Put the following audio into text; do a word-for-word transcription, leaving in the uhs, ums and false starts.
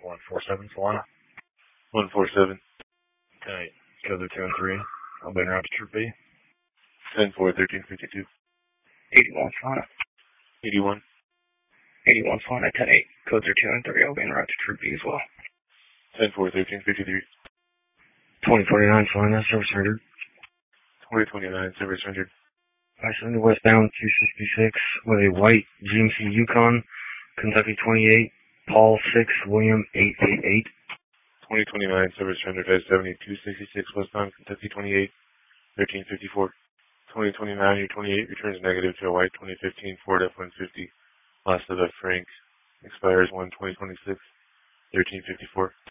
one four seven, Solana. one four seven. Okay, codes are two and three. I'll be en route to Troop B. ten four, thirteen fifty-two. eighty-one, Solana. eighty-one. eighty-one, Solana, ten eight. Codes are two and three. I'll be en route to Troop B as well. ten four, thirteen fifty-three. twenty forty-nine, Solana, service rendered. twenty twenty-nine, service rendered. I surrender westbound two sixty-six with a white G M C Yukon, Kentucky twenty-eight, Paul six, William eight eight eight. twenty twenty-nine, service rendered at seventy-two sixty-six westbound Kentucky twenty-eight, thirteen fifty-four. twenty twenty-nine, your twenty-eight returns negative to a white twenty fifteen Ford F one fifty. Last of F Frank. Expires one twenty twenty-six, thirteen fifty-four.